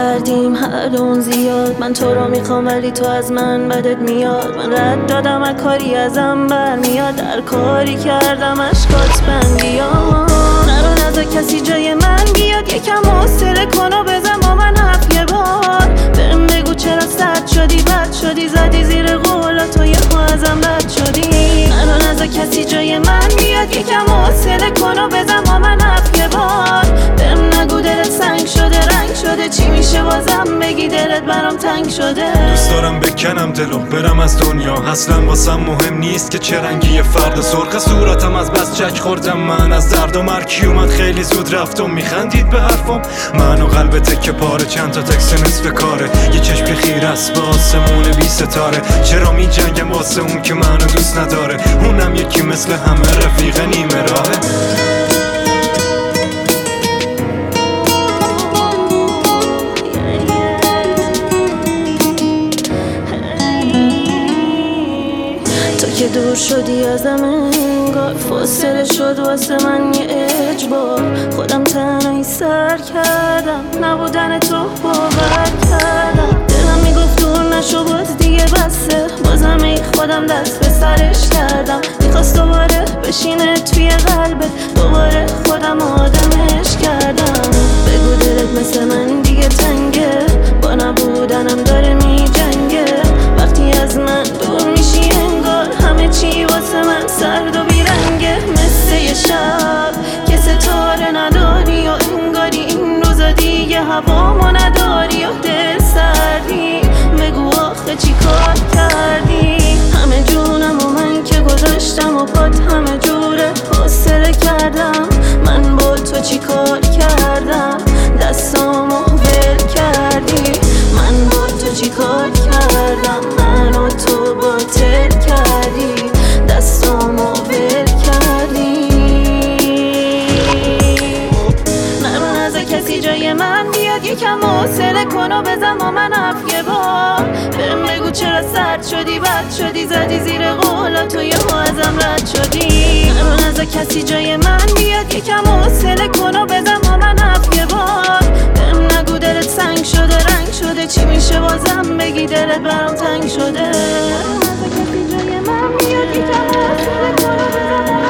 کردیم هر دون زیاد. من تو رو میخوام ولی تو از من بدت میاد. من رد دادم هر کاری ازم برمیاد. در کاری کردم اشکات بندیان. نرو نذار کسی جای من بیاد. یکم حوصله کن و بزن با من حرف یه بار. برم بگو چرا سرد شدی بد شدی زدی زیر قولات و یهو ازم رد شدی. نرو نذار کسی جای من بیاد. یکم حوصله کن و بزن با من حرف یه بار. برم نگو دلت سنگ شده رنگ شده. چی میشه بازم بگی دلت برام تنگ شده. دوست دارم بکنم دلو برم از دنیا. اصلا واسم مهم نیست که چه رنگی فردا. سرخ صورتم از بس چک خوردم من از درد و مرگ اومد خیلی زود رفتم. میخندید به حرفم من و قلب تکه پاره. چند تا تکس نصف کاره. یه چشم خیره است به آسمون بی ستاره. چرا می جنگم واسه اون که منو دوست نداره. اونم یکی مثل همه رفیق نیمه راهه. تو که دور شدی ازم انگار فاصله شد واسه من یه اجبار. خودم تنهایی سر کردم نبودن تو باور کردم. دلم میگفت دور نشو باز دیگه بسه. بازم ای خودم دست به سرش کردم. میخواست دوباره بشینه توی قلبت. دوباره خودم آدمش کردم. بگو دلت مثل من دیگه تنگه. با نبودنم داره میجنگه. وقتی از من دور میشی انگار همه چی واسه من سرد و بیرنگه. مثل یه شب که ستاره نداری و انگاری این روزا دیگه هوامو نداری و دل سردی. بگو آخه چی کار کردی. همه جونم و من که گذاشتم و پات همه جوره حوصله کردم. من با تو چی کار کردم دستامو ول کردی. من با تو چی کار کردم منو تو باطل کردی. دستامو ول کردی. نرو نذار کسی جای من بیاد. یکم حوصله کن و بزن با من حرف یه بار. برم بگو چرا سرد شدی بد شدی زدی زیر قولات و یهو ازم رد شدی. نرو نذار کسی جای من بیاد. یکم حوصله کن و بزن با من حرف یه بار. برم نگو دلت سنگ شده رنگ شده. چی میشه بازم بگی دلت برام تنگ شده. نرو نذار کسی جای من بیاد. یکم حوصله کن و بزن